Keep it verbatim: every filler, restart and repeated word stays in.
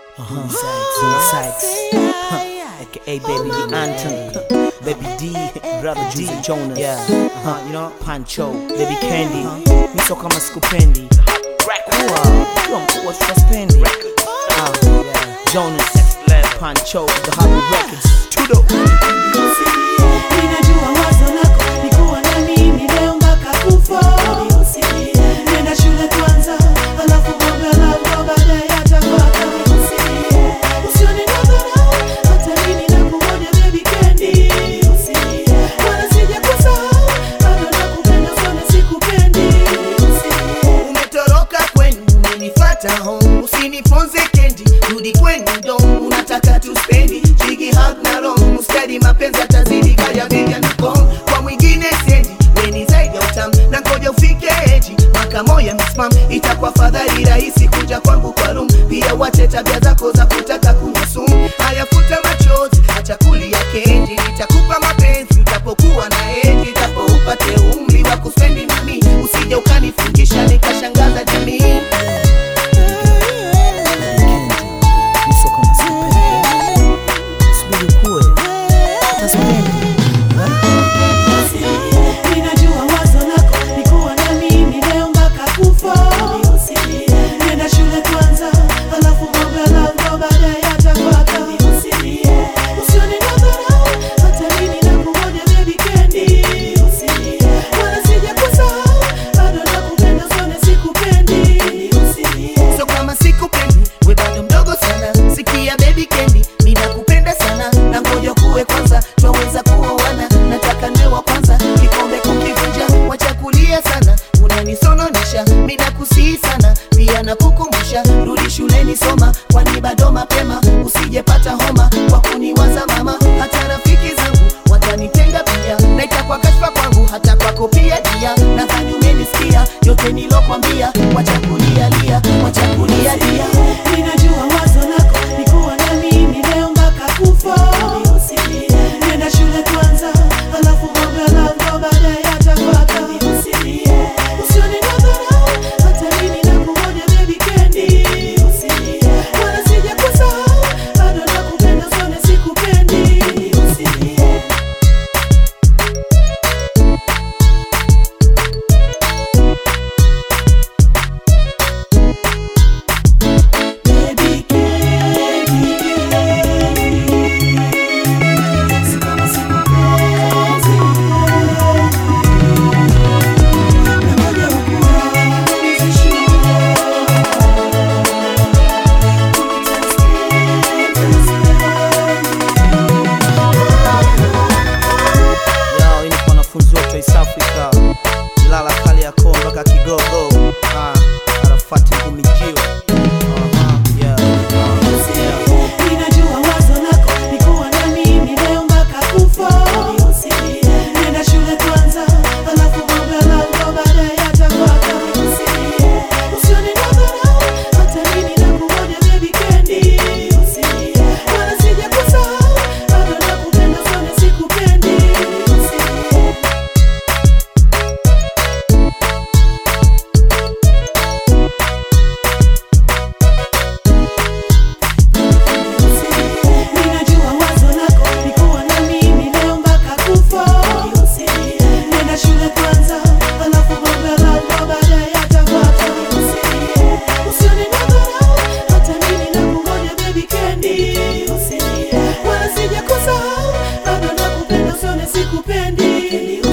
Uh-huh. Sykes, huh. aka Baby D Anton, Baby D, Brother D Jonas, yeah, uh-huh. You know, Pancho, Baby Candy, uh-huh. Miso kama sikupendi, kuwa, kuwa mkuwa tutaspendi, uh, yeah. Jonas, Pancho, The Hobby Records, Tudo. Ninajua wazo lako ni kuwa na mimi leo mpaka kufa. Nenda shule kwanza, alafu mambo ya love baadaye yatafuata. Usione nadharau, hata mimi nakungoja baby Candy. Wala sijakusahau, bado nakupenda sana sikupendi. Umetoroka kwenu, umenifuata home. Usiniponze Candy, rudi kwenu dom. Unataka tuspendi, jigi hug na rom. Mustadi mapenzi atazidi kaya bega na kom. Kwa mwingine sendi, weni zaidi ya utamu. Na ngoja ufike eji, maka moya mismam. Itakuwa fadhali rahisi kuja kwangu kwa room. Pia wache tabia zako za kutaka kunywa sumu. Haya futa machozi, acha kulia Candy. Nitakupa mapenzi, utapokuwa na eji. Itapo upate umri wa kuspendi nami. Usije ukanifungisha nikashangaza jamii. Ninajua wazo lako ni kuwa na mimi leo mpaka kufa. Nenda shule kwanza, alafu mambo ya love baadaye yatafuata. Usione nadharau, hata mimi nakungoja baby Candy. Wala sijakusahau, bado nakupenda sana sikupendi. So kama sikupendi, we bado mdogo sana. Sikia baby Candy, mimi nakupenda sana. Na ngoja kuwe kwanza, twaweza kuoana. Nataka niwe wa kwanza, kikombe kukivunja. Wacha kulia sana, unanisononesha. Mimi nakusihi sana, pia nakukumbusha. Rudi shuleni soma, kwani bado mapema. Usijepata homa, kwa kuniwaza mama. Hata rafiki zangu, watanitenga pia. Na itakuwa kashfa kwangu, hata kwako pia dia. Nadhani umenisikia, yote nilokwambia. Wacha kulia lia, wacha kulia lia. Ninajua wazo lako ni kuwa na mimi leo mpaka kufa. Nenda shule kwanza, alafu mambo ya love baadaye yatafuata. Usione nadharau, hata mimi nakungoja baby Candy. Wala sijakusahau, bado nakupenda sana sikupendi. Baby Candy, kama sikupenzi, nangoja ukuanze shule. Yo, ini kwa wanafunzi wote East Africa, Ilala kali ya Kongo mpaka Kigogo, ah, Arafati kumijiwa, uh-huh, yeah, uh, yeah. Ninajua wazo lako ni kuwa na mimi leo mpaka kufa. Nenda shule kwanza, alafu mambo ya love baadaye yatafuata. Usione nadharau, hata mimi nakungoja baby Candy. Wala sijakusahau, bado nakupenda sana sikupendi. Ninajua wazo lako ni kuwa na mimi leo mpaka kufa. Nenda shule kwanza, alafu mambo ya love baadaye yatafuata. Usione nadharau, hata mimi nakungoja baby Candy. Wala sijakusahau, bado nakupenda sana sikupendi.